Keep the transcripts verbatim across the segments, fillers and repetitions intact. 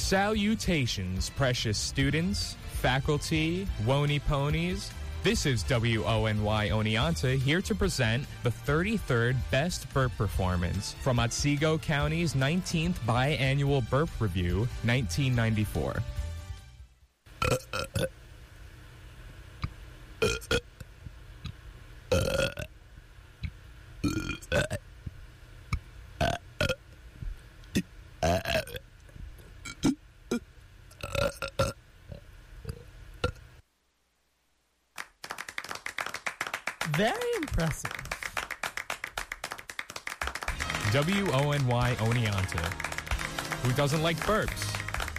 Salutations, precious students, faculty, Wony ponies. This is W O N Y Oneonta here to present the thirty-third Best Burp Performance from Otsego County's nineteenth Biannual Burp Review, nineteen ninety-four. Very impressive. W O N Y Oneonta. Who doesn't like burps?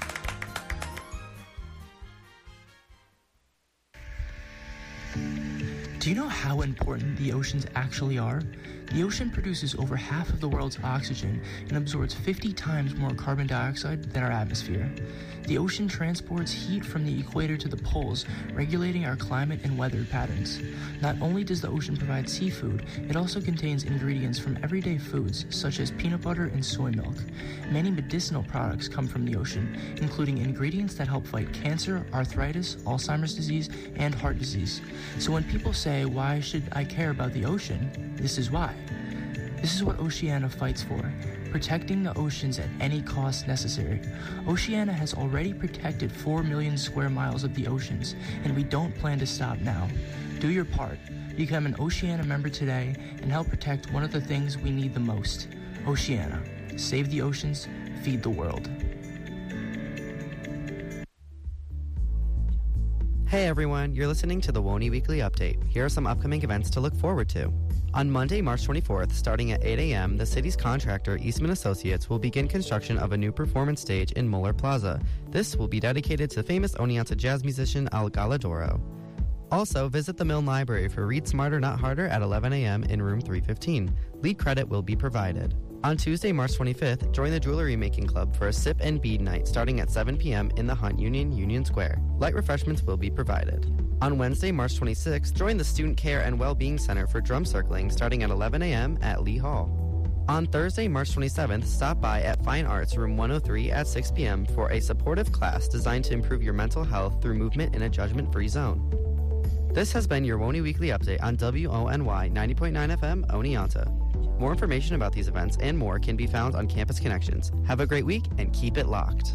Do you know how important the oceans actually are? The ocean produces over half of the world's oxygen and absorbs fifty times more carbon dioxide than our atmosphere. The ocean transports heat from the equator to the poles, regulating our climate and weather patterns. Not only does the ocean provide seafood, it also contains ingredients from everyday foods, such as peanut butter and soy milk. Many medicinal products come from the ocean, including ingredients that help fight cancer, arthritis, Alzheimer's disease, and heart disease. So when people say, "Why should I care about the ocean?" this is why. This is what Oceana fights for, protecting the oceans at any cost necessary. Oceana has already protected four million square miles of the oceans, and we don't plan to stop now. Do your part. Become an Oceana member today and help protect one of the things we need the most. Oceana. Save the oceans, feed the world. Hey everyone, you're listening to the Wony Weekly Update. Here are some upcoming events to look forward to. On Monday, March twenty-fourth, starting at eight a.m., the city's contractor, Eastman Associates, will begin construction of a new performance stage in Muller Plaza. This will be dedicated to famous Oneonta jazz musician Al Galadoro. Also, visit the Milne Library for Read Smarter Not Harder at eleven a.m. in room three fifteen. Lead credit will be provided. On Tuesday, March twenty-fifth, join the Jewelry Making Club for a sip and bead night starting at seven p.m. in the Hunt Union, Union Square. Light refreshments will be provided. On Wednesday, March twenty-sixth, join the Student Care and Wellbeing Center for drum circling starting at eleven a.m. at Lee Hall. On Thursday, March twenty-seventh, stop by at Fine Arts Room one oh three at six p.m. for a supportive class designed to improve your mental health through movement in a judgment-free zone. This has been your Wony Weekly Update on W O N Y ninety point nine F M, Oneonta. More information about these events and more can be found on Campus Connections. Have a great week and keep it locked.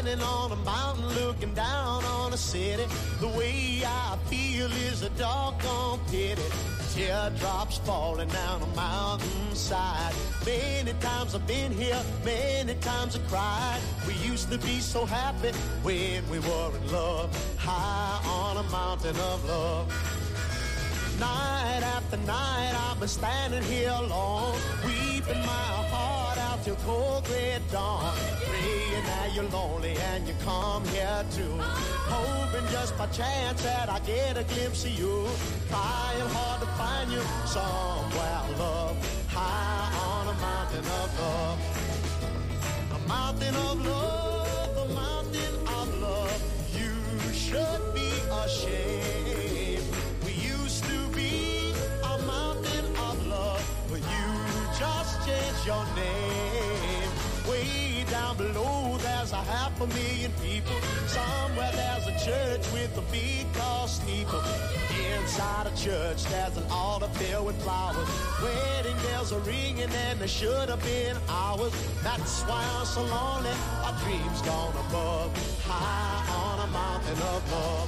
standing on a mountain looking down on a city. The way I feel is a doggone pity. Teardrops falling down a mountainside. Many times I've been here, many times I cried. We used to be so happy when we were in love, high on a mountain of love. Night after night I've been standing here alone, weeping my heart out till cold gray dawn, praying that you're lonely and you come here too, hoping just by chance that I get a glimpse of you, trying hard to find you somewhere, love, high on a mountain of love. A mountain of love, a mountain of love. You should be ashamed. We used to be a mountain of love, but you just changed your name. Way down below there's a half a million people. Somewhere there's a church with a big tall steeple. Inside a church there's an altar filled with flowers. Wedding bells are ringing and there should have been hours. That's why I'm so lonely. Our dreams gone above, high on a mountain of love.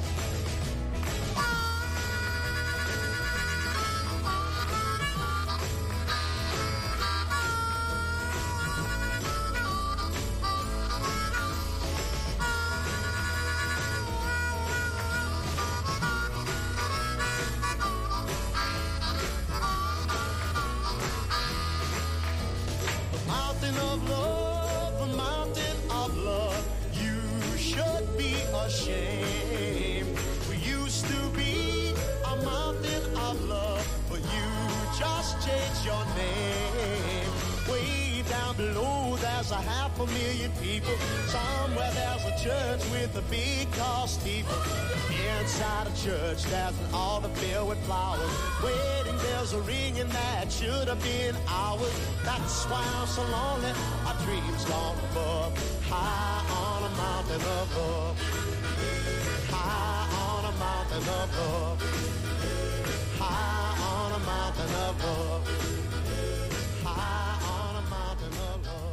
Shame. We used to be a mountain of love, but you just changed your name. Way down below there's a half a million people. Somewhere there's a church with a big tall steeple. Inside a church there's an altar filled with flowers. Wedding bells are ringing that should have been ours. That's why I'm so lonely. Our dreams gone above, high on a mountain of love. High on a mountain of love. High on a mountain of love. High on a mountain of love.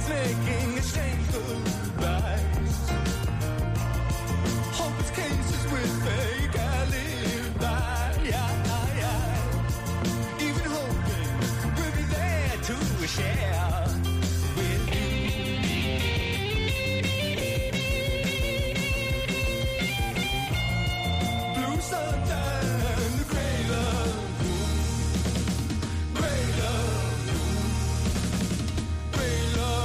making a shameful lies. Hopeless cases with fake alibis. Even hoping we'll be there to share with you. Blue sunshine, the gray lagoon, gray lagoon, gray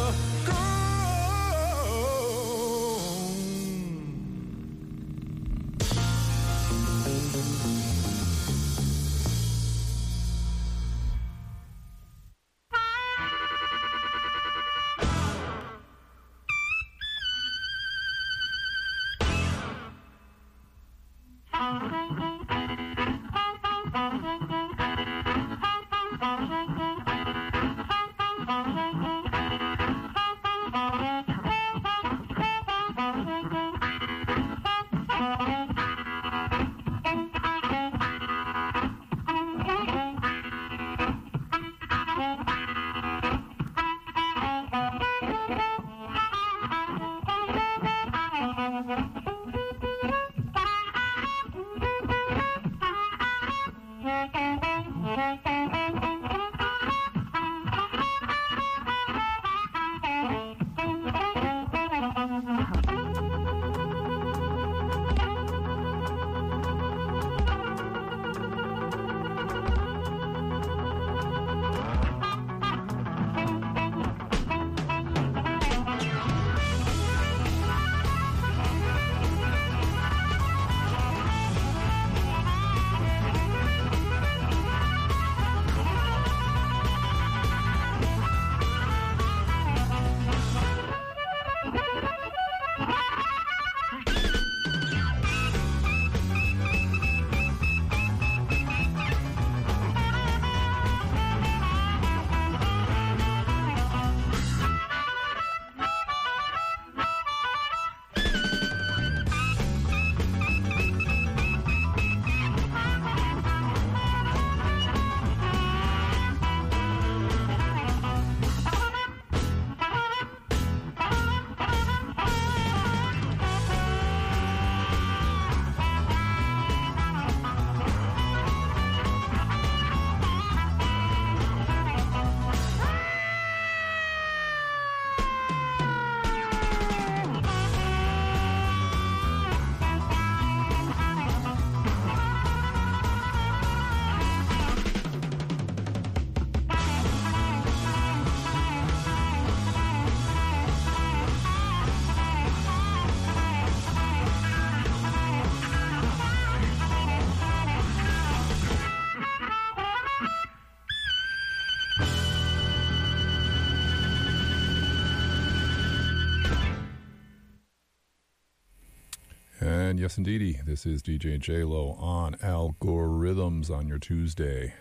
And yes, indeedy, this is D J J-Lo on Algorithms on your Tuesday.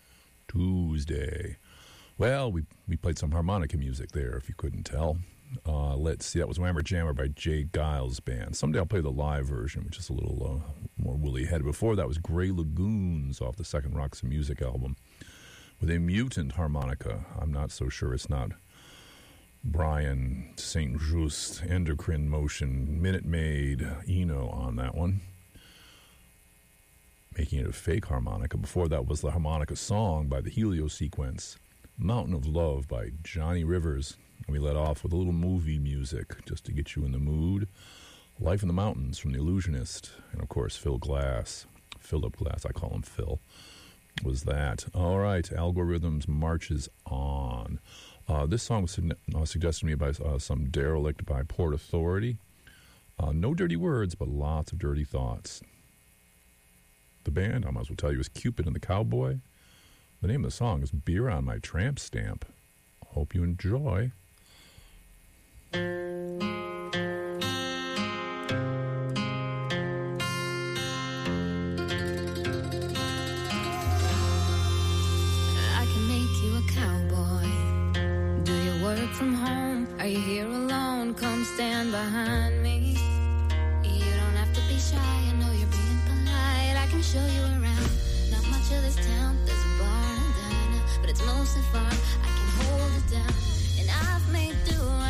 Tuesday. Well, we we played some harmonica music there, if you couldn't tell. Uh, let's see, that was Whammer Jammer by Jay Giles Band. Someday I'll play the live version, which is a little uh, more woolly-headed. Before that was Grey Lagoons off the second Rocks and Music album with a mutant harmonica. I'm not so sure it's not Brian Saint Just, Endocrine Motion, Minute Maid, Eno on that one, making it a fake harmonica. Before that was the harmonica song by the Helio Sequence, Mountain of Love by Johnny Rivers. And we let off with a little movie music just to get you in the mood. Life in the Mountains from The Illusionist. And, of course, Phil Glass. Philip Glass, I call him Phil, was that. All right, Algorithms marches on. Uh, this song was su- uh, suggested to me by uh, some derelict by Port Authority. Uh, no dirty words, but lots of dirty thoughts. The band, I might as well tell you, is Cupid and the Cowboy. The name of the song is Beer on My Tramp Stamp. Hope you enjoy. I can make you a cowboy. Do you work from home? Are you here alone? Come stand behind me. You don't have to be shy. I know you're being polite. I can show you around. Not much of this town. There's a bar and a diner, but it's mostly fun. I can hold it down, and I've made do.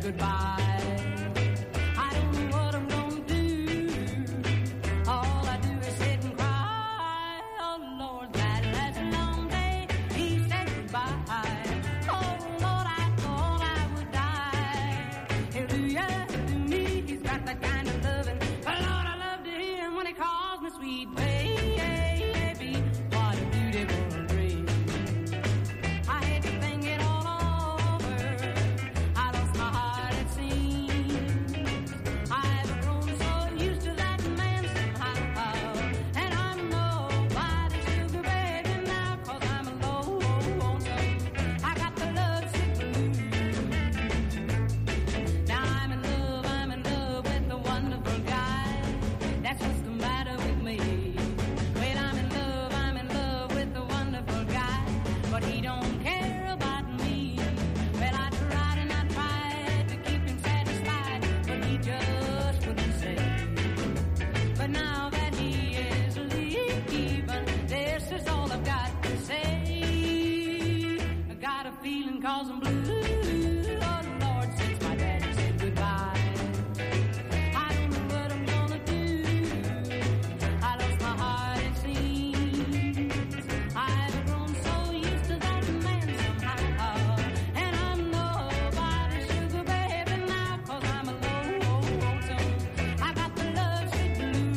goodbye. I don't know what I'm gonna do. All I do is sit and cry. Oh Lord, that that's a long day. He said goodbye. Oh Lord, I thought I would die. He'll do ya, he'll do me. He's got that kind of loving. But Lord, I love to hear him when he calls me sweet baby. What a beautiful dream. I had to think it all over. I lost my heart, it seems. I've grown so used to that man somehow. And I'm nobody's sugar baby now, 'cause I'm alone. I got the love sick blues. Now I'm in love, I'm in love with a wonderful guy. That's what's the matter with me. Well, I'm in love, I'm in love with a wonderful guy, but he don't care about me. Well, I tried and I tried to keep him satisfied, but he just wouldn't say. But now that he is leaving, this is all I've got to say. I got a feeling 'cause I'm blue. Oh Lord, since my daddy said goodbye. I don't know what I'm gonna do. I lost my heart, it seems. I've grown so used to that man somehow. And I'm nobody's sugar baby now, 'cause I'm alone. I got the love sick blues.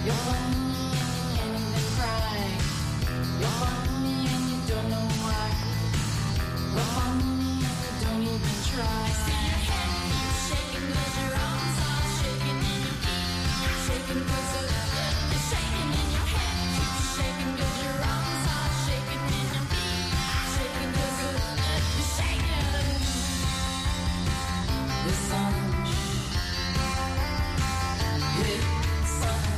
You're funny and you can't even cry. You're funny and you don't know why. You're funny and you don't even try. See your head keeps shaking 'cause your arms are shaking and your feet shaking 'cause of you're shaking and your head keeps shaking 'cause your arms are shaking and your feet shaking 'cause of you're shaking. The sun, yeah, sun,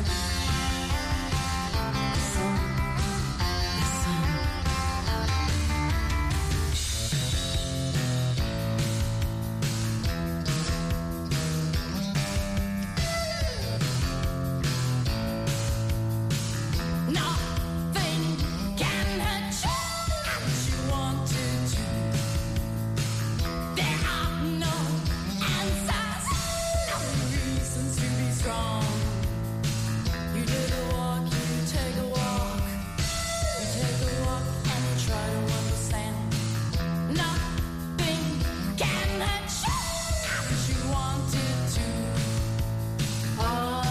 the sun, the sun. Nothing can hurt you what you want to do. There are no answers, no reasons to be strong. You take a walk, you take a walk, you take a walk and you try to understand. Nothing can hurt you what you wanted to. Oh.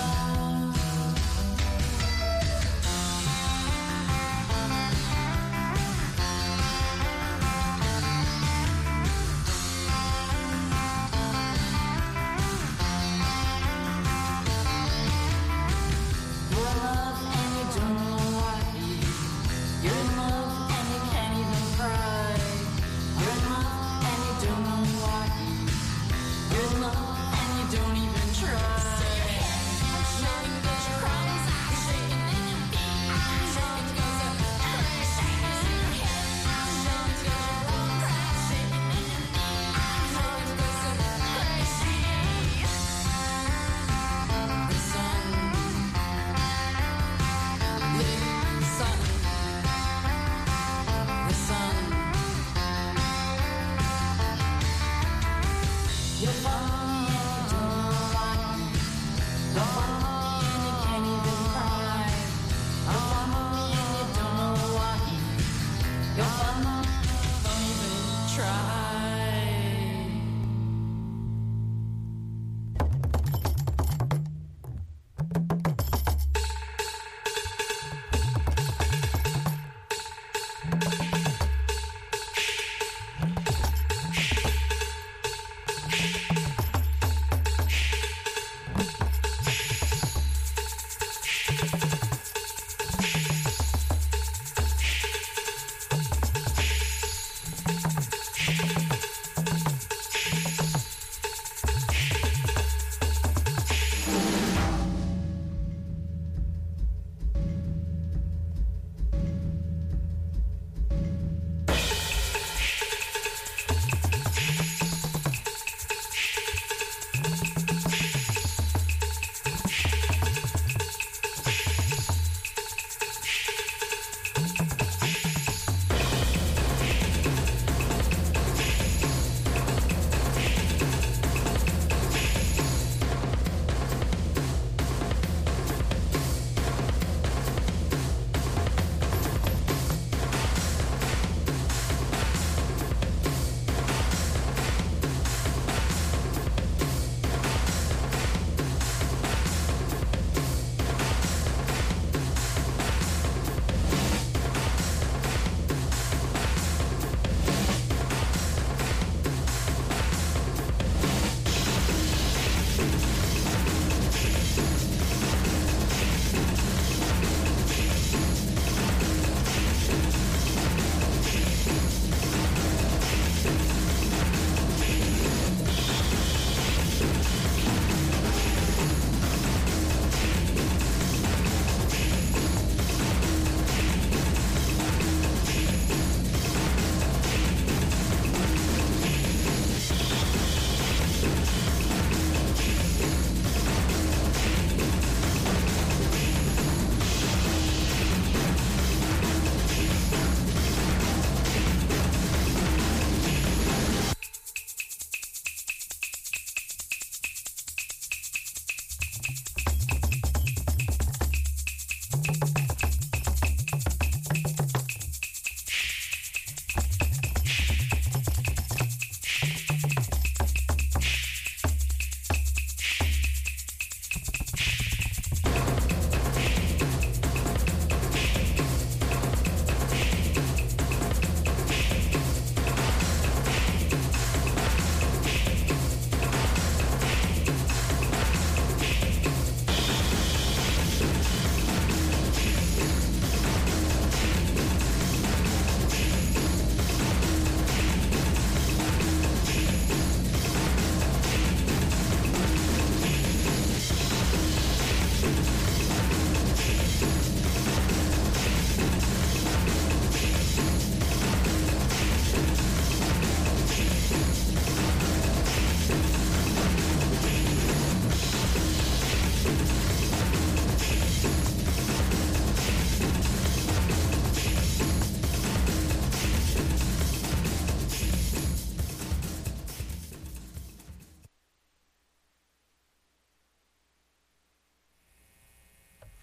You're in love and you don't know why. You're in love and you can't even cry. You're in love and you don't know why. You're in love and you don't even try. Shaking 'cause your arms are shaking and your feet shaking 'cause of shaking in your head. Shaking 'cause your arms are shaking and your feet shaking 'cause of crazy. The sun.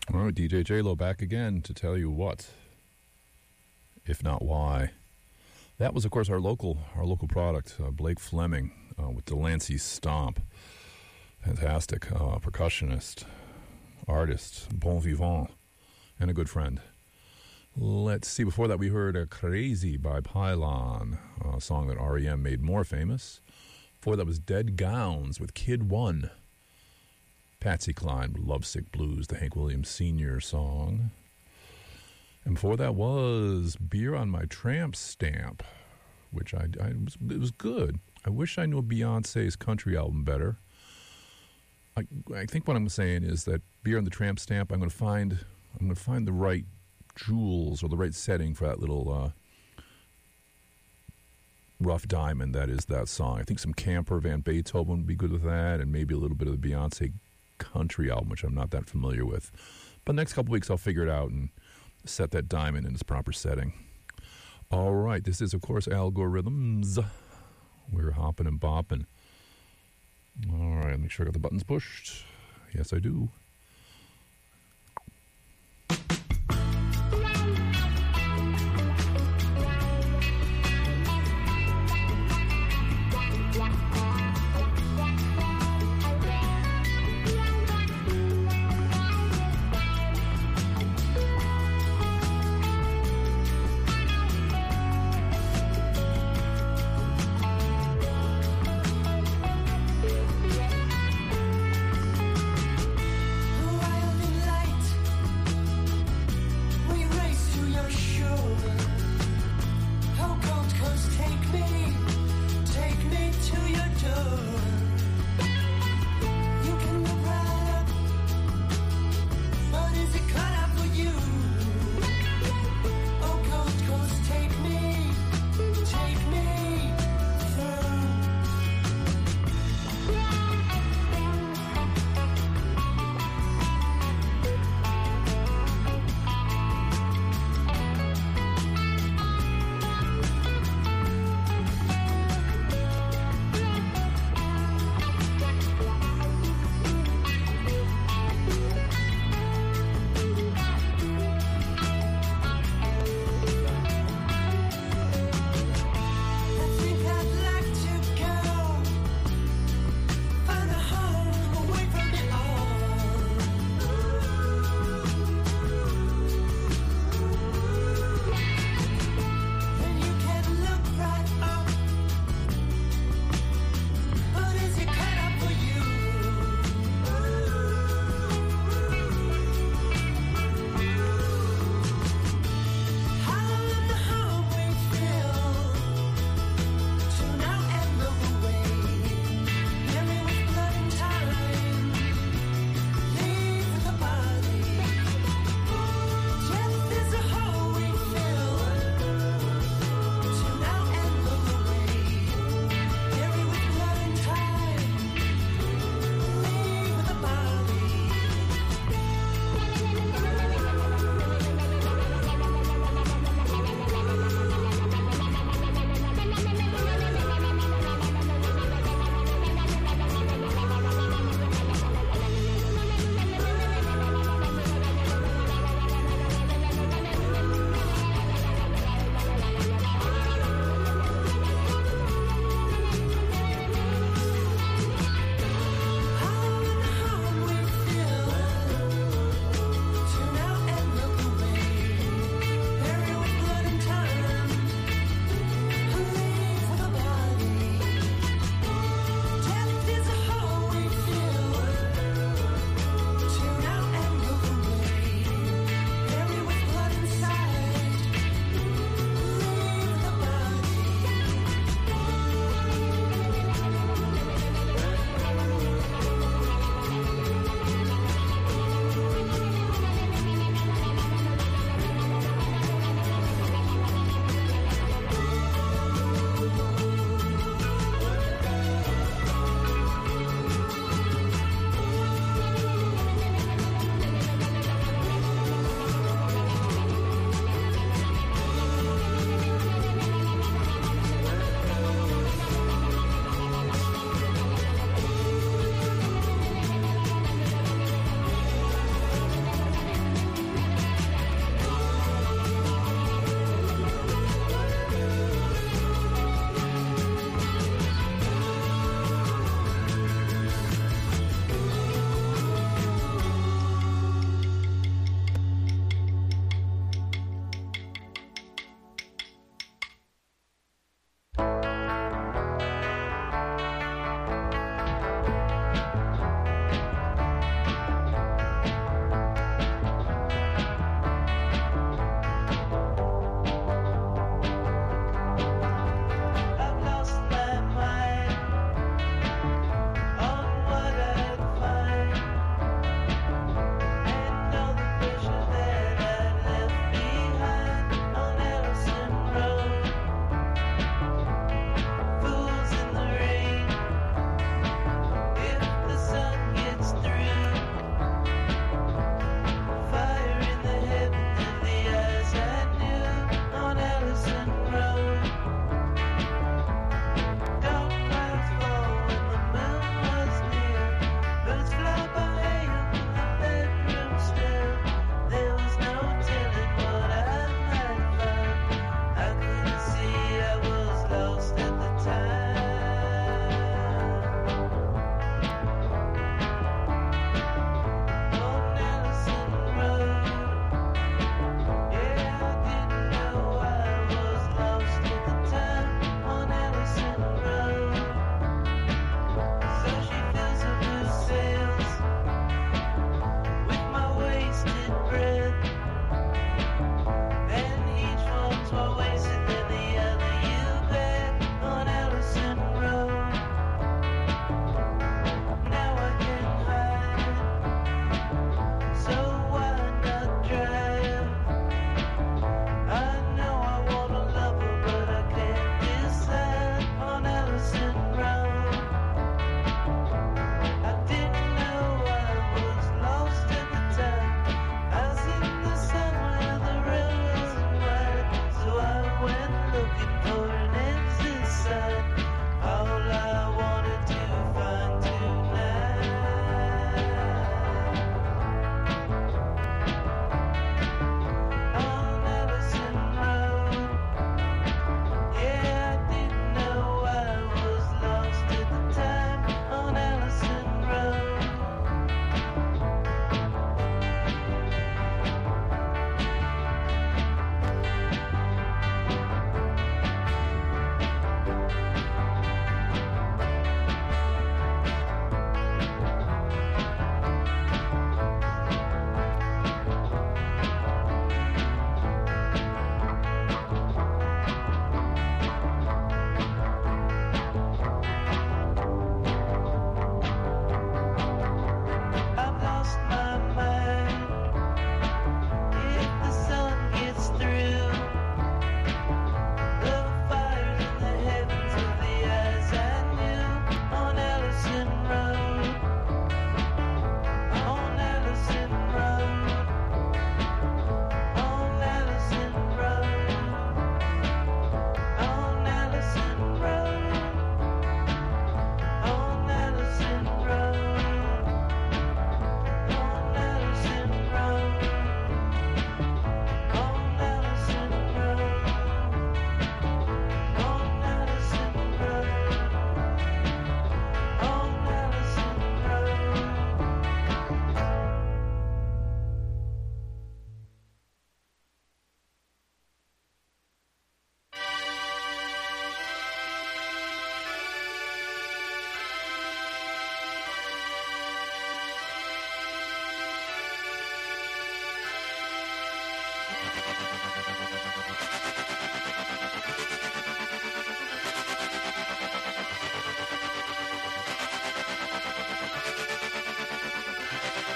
All right, D J J-Lo back again to tell you what, if not why. That was, of course, our local our local product, uh, Blake Fleming uh, with Delancey Stomp. Fantastic uh, percussionist, artist, bon vivant, and a good friend. Let's see, before that we heard uh, Crazy by Pylon, a song that R E M made more famous. Before that was Dead Gowns with Kid One. Patsy Cline with Lovesick Blues, the Hank Williams Senior song. And before that was Beer on My Tramp Stamp, which I, I was, it was good. I wish I knew Beyonce's country album better. I, I think what I'm saying is that Beer on the Tramp Stamp, I'm going to find I'm going to find the right jewels or the right setting for that little uh, rough diamond that is that song. I think some Camper Van Beethoven would be good with that, and maybe a little bit of the Beyonce country album, which I'm not that familiar with. But next couple weeks I'll figure it out and set that diamond in its proper setting. All right, this is, of course, Algorithms. We're hopping and bopping. All right, make sure I got the buttons pushed. Yes, I do.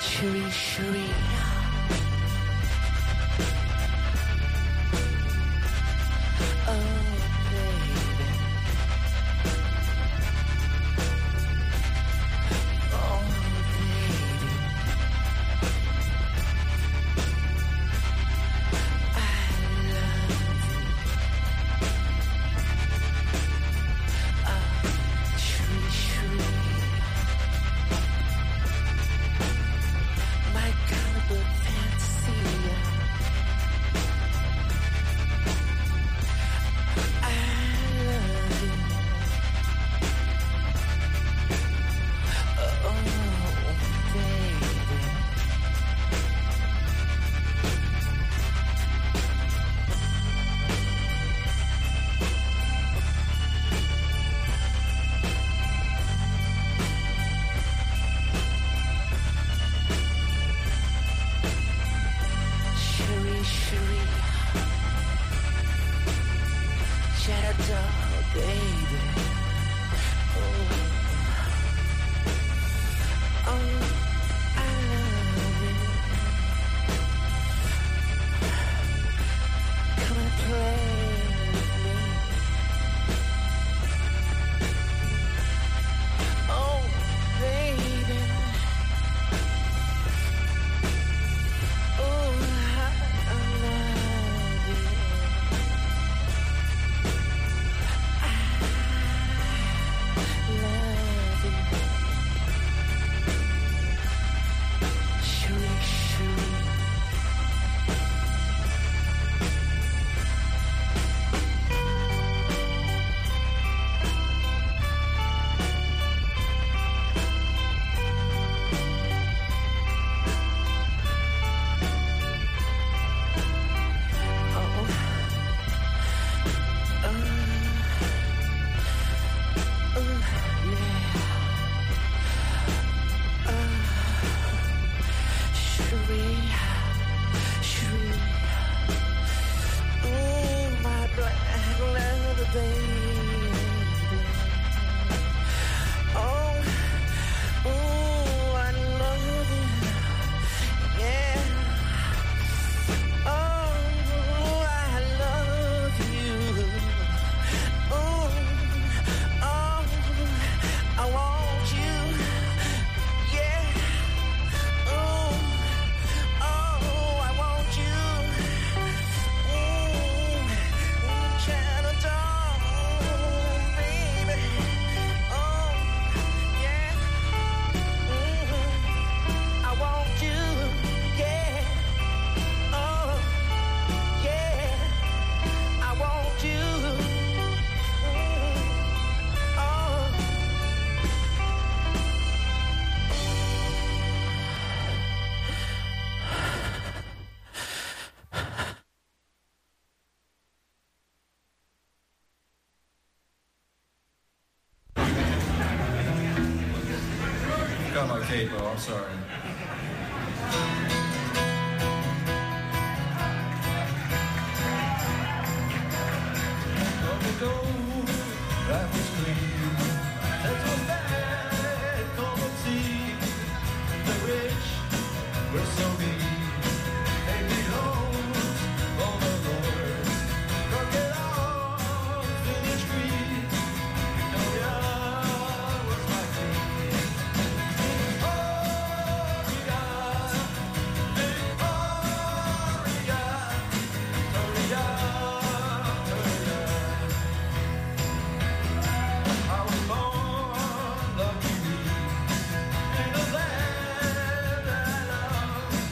Chewy, chewy. Capo, I'm sorry. Long ago, life was clean. That's what bad common sea. The rich were so mean. They belonged all the lords. Crocodiles in the streets. Victoria was my queen. Victoria, Victoria, Victoria, Victoria. I was born lucky in a land that I love.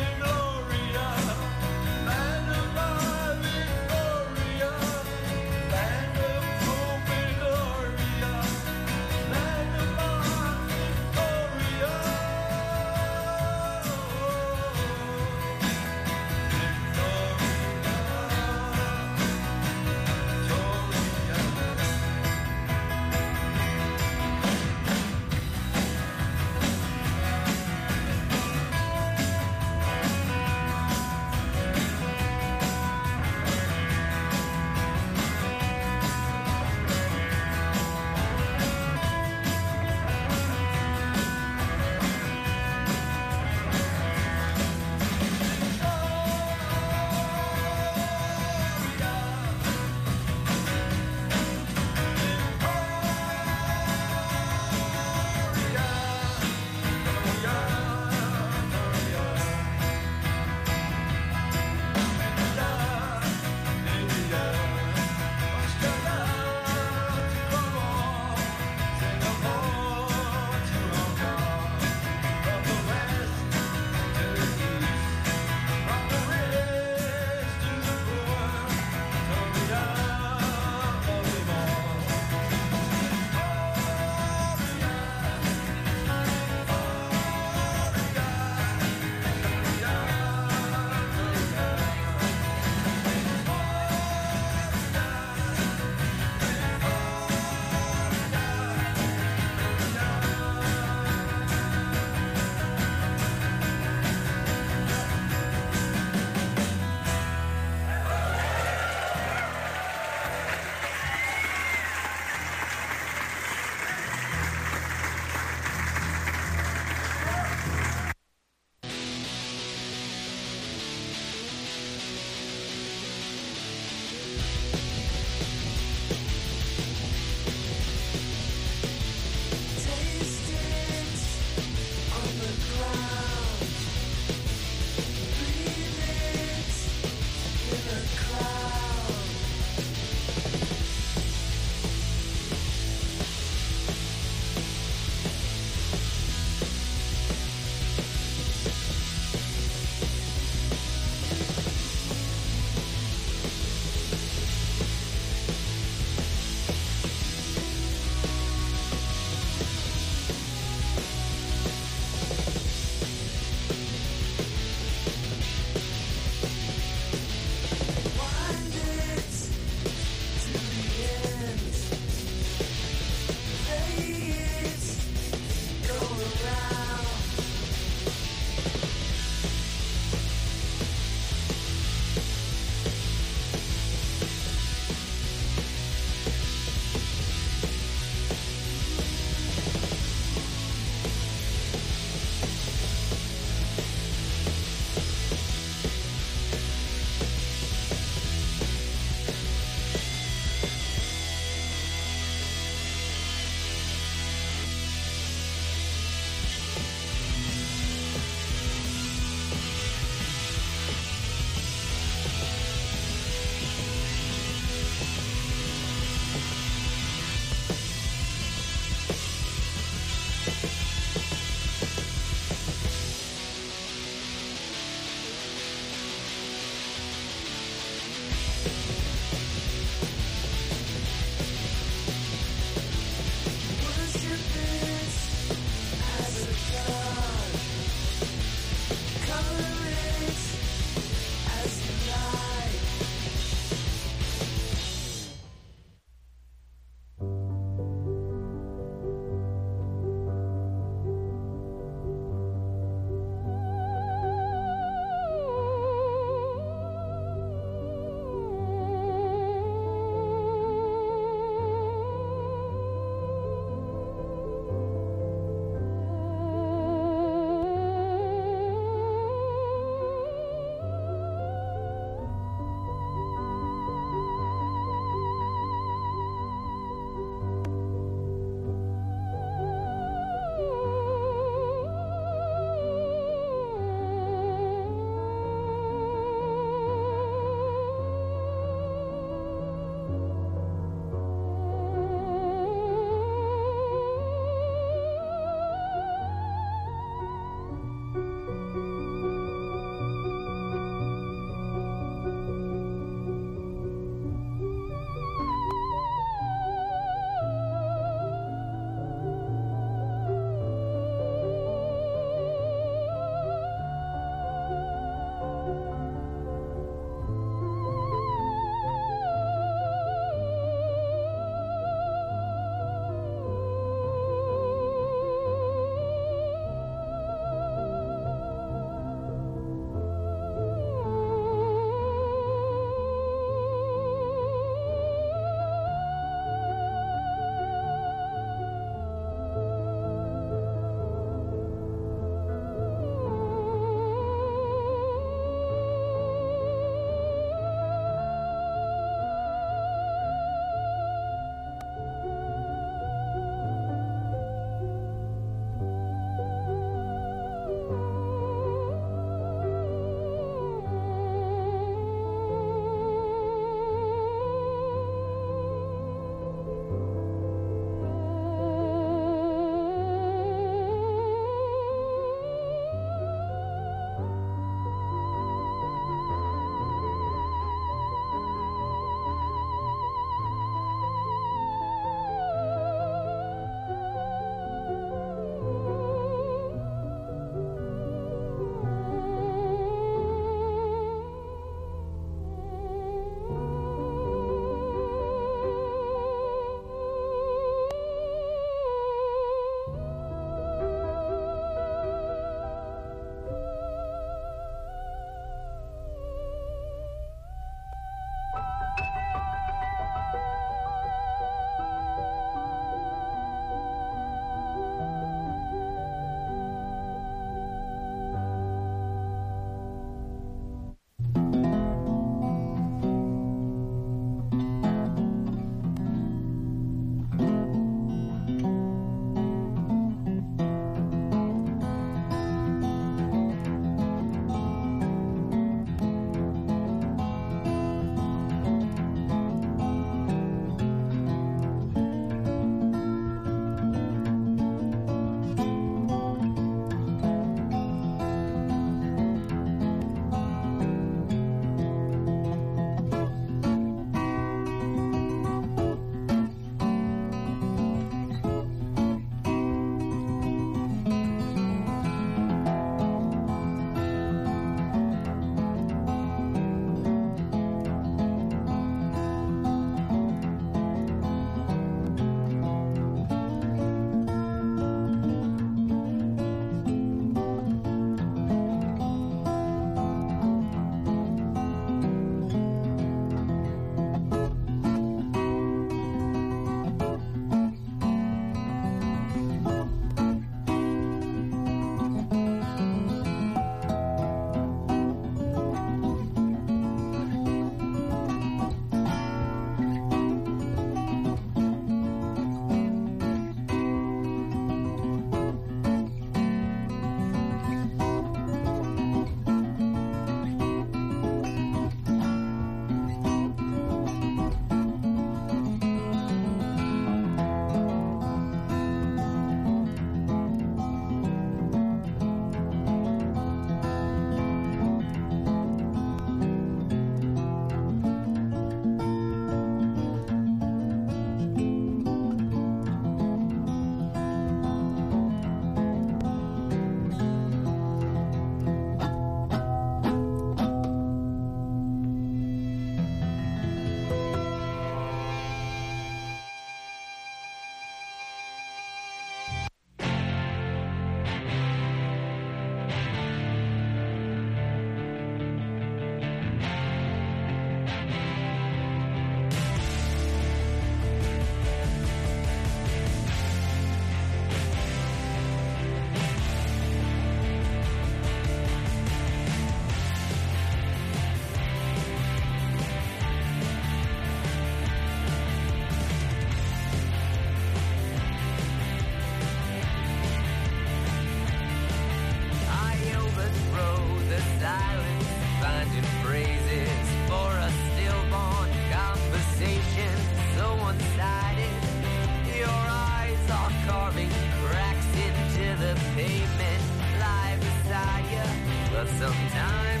Sometimes